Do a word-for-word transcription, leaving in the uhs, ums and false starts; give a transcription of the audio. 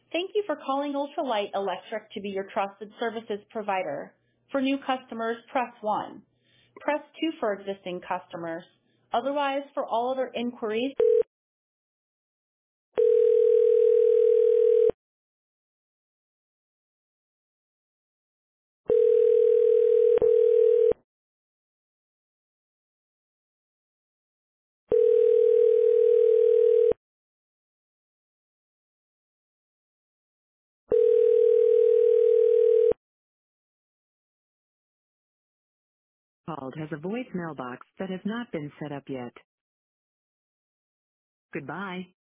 Thank you for calling Ultralight Electric to be your trusted services provider. For new customers, press one. Press two for existing customers. Otherwise, for all other inquiries, called has a voicemail box that has not been set up yet. Goodbye.